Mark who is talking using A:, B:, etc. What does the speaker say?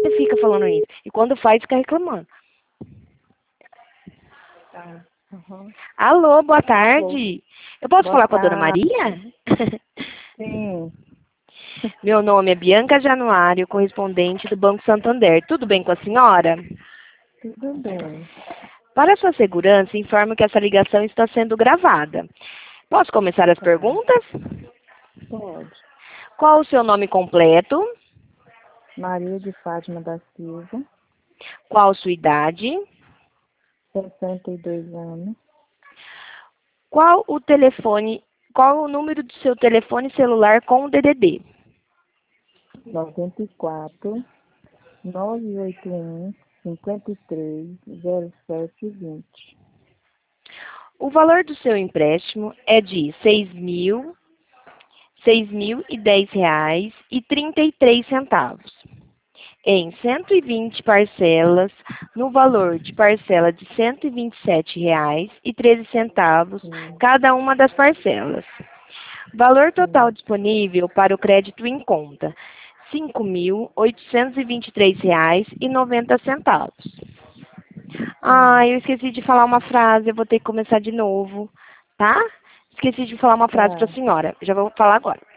A: Você fica falando isso. E quando faz, fica reclamando.
B: Tá. Uhum.
A: Alô, boa
B: Alô.
A: tarde. Eu posso
B: Boa
A: falar com a dona
B: tarde.
A: Maria?
B: Sim,
A: Meu nome é Bianca Januário, correspondente do Banco Santander. Tudo bem com a senhora?
B: tudo bem.
A: Para sua segurança, informo que essa ligação está sendo gravada. Posso começar as
B: Tá.
A: perguntas?
B: Pode.
A: Qual o seu nome completo?
B: Maria de Fátima da Silva,
A: Qual sua idade?
B: 62 anos,
A: Qual o telefone? Qual o número do seu telefone celular com o DDD?
B: 94, 981, 53, 0720.
A: O valor do seu empréstimo é de R$ 6.010,33, em 120 parcelas, no valor de parcela de R$ 127,13, cada uma das parcelas. Valor total disponível para o crédito em conta, R$ 5.823,90. Ah, eu esqueci de falar uma frase, eu vou ter que começar de novo, tá? Esqueci de falar uma frase para a
B: Tá.
A: senhora, já vou falar agora.